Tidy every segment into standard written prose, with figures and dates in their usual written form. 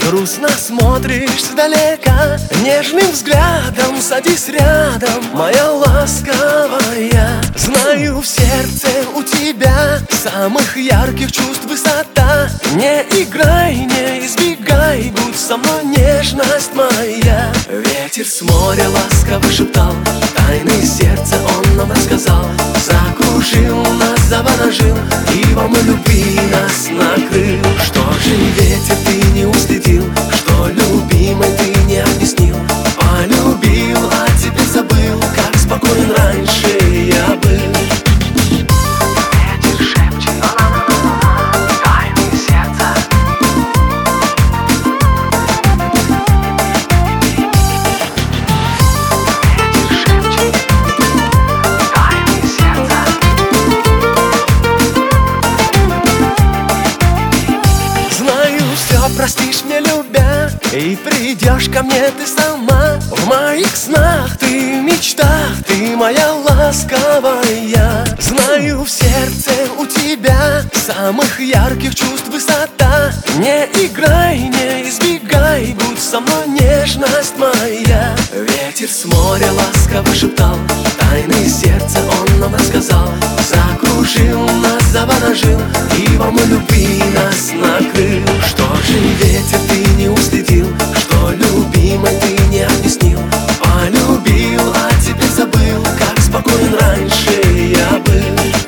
Грустно смотришь сдалека, нежным взглядом садись рядом, моя ласковая. Знаю, в сердце у тебя самых ярких чувств высота. Не играй, не избегай, будь со мной, нежность моя. Ветер с моря ласково шептал, тайны сердца он нам рассказал. Закружил нас, заворожил, и волной любви нас накрыл. Что же ветер ты не уследил, что любимой ты не объяснил? Полюбил, а теперь забыл, как спокоен раньше я был. Ветер шепчет тайны сердца. Ветер шепчет тайны сердца. Знаю, все простишь мне, любя, и придешь ко мне ты сама. В моих снах ты, в мечтах ты, моя ласковая. Знаю, в сердце у тебя самых ярких чувств высота. Не играй, не избегай, будь со мной, нежность моя. Ветер с моря ласково шептал, тайны сердца он нам рассказал. Закружил нас, заворожил, и волной любви нас накрыл. Что же ветер ты не уследил, что любимой ты не объяснил? Полюбил, а теперь забыл, как спокоен раньше я был.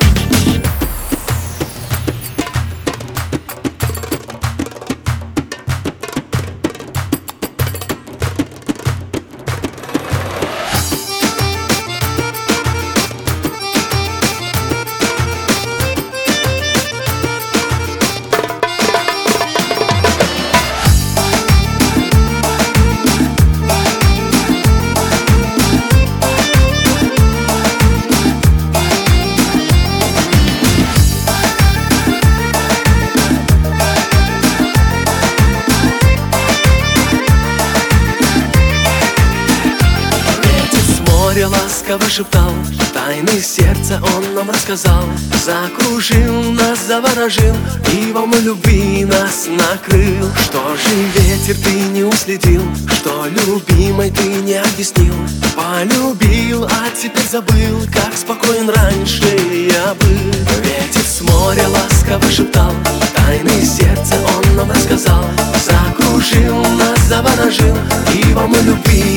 Море ласково шептал, тайны сердца он нам рассказал. Закружил нас, заворожил, и волной любви нас накрыл. Что же ветер ты не уследил, что любимой ты не объяснил? Полюбил, а теперь забыл, как спокоен раньше я был. Ветер с моря ласково шептал, тайны сердца он нам рассказал. Закружил нас, заворожил, и волной любви